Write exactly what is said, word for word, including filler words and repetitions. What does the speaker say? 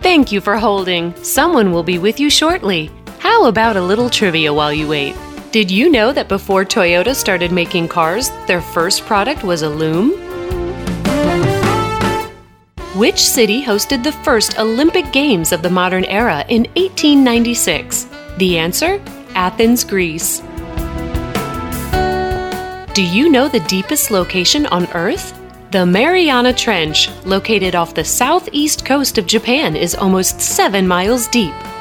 Thank you for holding. Someone will be with you shortly. How about a little trivia while you wait? Did you know that before Toyota started making cars, their first product was a loom? Which city hosted the first Olympic Games of the modern era in eighteen ninety-six? The answer? Athens, Greece. Do you know the deepest location on Earth? The Mariana Trench, located off the southeast coast of Japan, is almost seven miles deep.